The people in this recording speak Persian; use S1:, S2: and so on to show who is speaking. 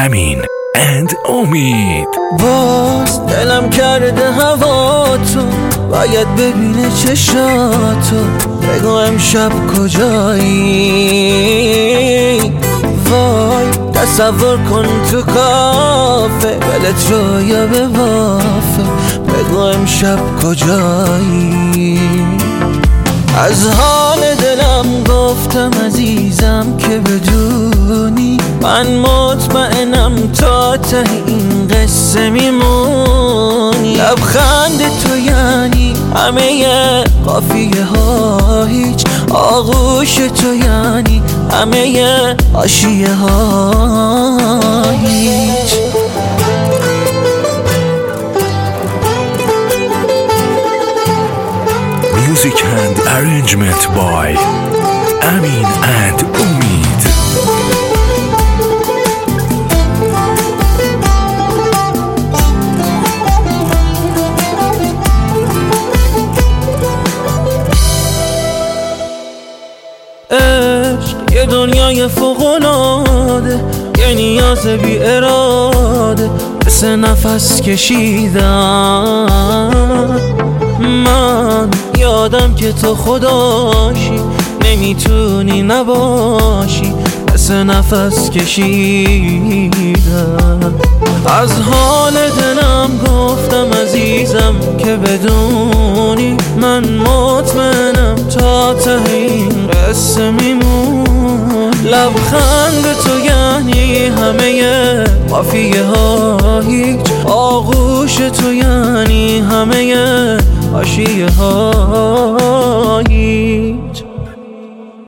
S1: امین اند امید.
S2: باز دلم کرده هوا تو، باید ببینه چشاتو، بگو امشب کجایی. وای تصور کن تو کافه، ولت رو یا به وافه، بگو امشب کجایی. از حال دلم گفتم عزیزم که بدونی، من مطمئنم تا ته این قصه میمونی. لبخند تو یعنی همه قافیه ها، هیچ آغوش تو یعنی همه حاشیه ها هیچ.
S1: Music and arrangement by Amin and Umid.
S2: عشق یه دنیای فوق‌العاده، یه نیاز بی اراده، مثل نفس کشیدم. من یادم که تو خداشی، نمیتونی نباشی، مثل نفس کشیدم. از حال دلم گفتم عزیزم که بدونی، من مطمئنم تا ته این قصه میمون. لبخند تو یعنی همه قافیه ها، هیچ آغوش تو یعنی همه حاشیه ها.